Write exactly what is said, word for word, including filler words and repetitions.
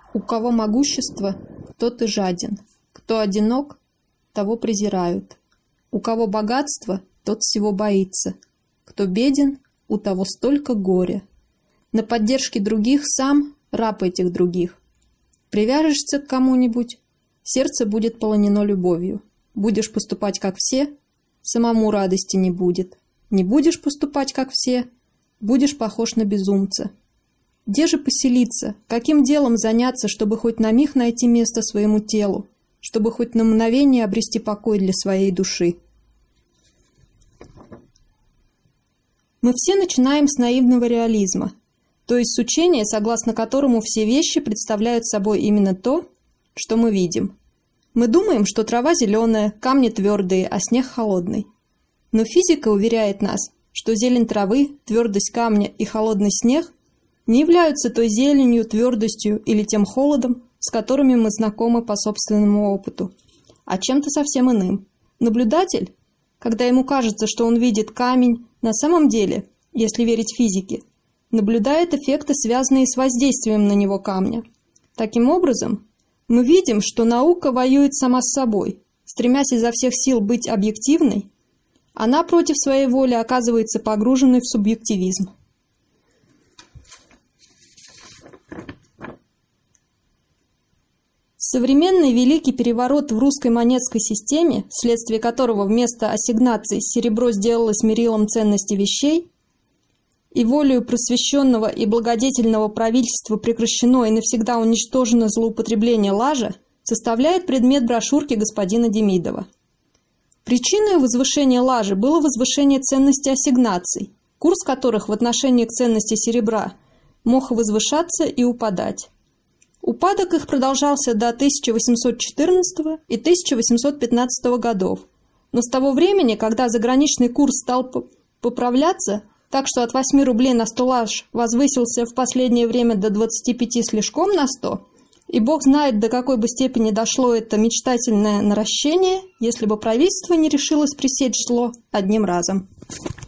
У кого могущество, тот и жаден. Кто одинок, того презирают. У кого богатство, тот всего боится. Кто беден, у того столько горя. На поддержке других сам раб этих других. Привяжешься к кому-нибудь, сердце будет полонено любовью. Будешь поступать, как все, самому радости не будет. Не будешь поступать, как все, будешь похож на безумца. Где же поселиться, каким делом заняться, чтобы хоть на миг найти место своему телу, чтобы хоть на мгновение обрести покой для своей души? Мы все начинаем с наивного реализма, то есть с учения, согласно которому все вещи представляют собой именно то, что мы видим. Мы думаем, что трава зеленая, камни твердые, а снег холодный. Но физика уверяет нас, что зелень травы, твердость камня и холодный снег не являются той зеленью, твердостью или тем холодом, с которыми мы знакомы по собственному опыту, а чем-то совсем иным. Наблюдатель, когда ему кажется, что он видит камень, на самом деле, если верить физике, наблюдает эффекты, связанные с воздействием на него камня. Таким образом, мы видим, что наука воюет сама с собой, стремясь изо всех сил быть объективной, она против своей воли оказывается погруженной в субъективизм. Современный великий переворот в русской монетской системе, вследствие которого вместо ассигнаций серебро сделалось мерилом ценности вещей, и волею просвещенного и благодетельного правительства прекращено и навсегда уничтожено злоупотребление лажа, составляет предмет брошюрки господина Демидова. Причиной возвышения лажи было возвышение ценности ассигнаций, курс которых в отношении к ценности серебра мог возвышаться и упадать. Упадок их продолжался до тысяча восемьсот четырнадцатого и тысяча восемьсот пятнадцатого годов, но с того времени, когда заграничный курс стал поправляться, так что от восьми рублей на сто лаж возвысился в последнее время до двадцати пяти слишком на сто, и Бог знает, до какой бы степени дошло это мечтательное наращение, если бы правительство не решилось пресечь зло одним разом.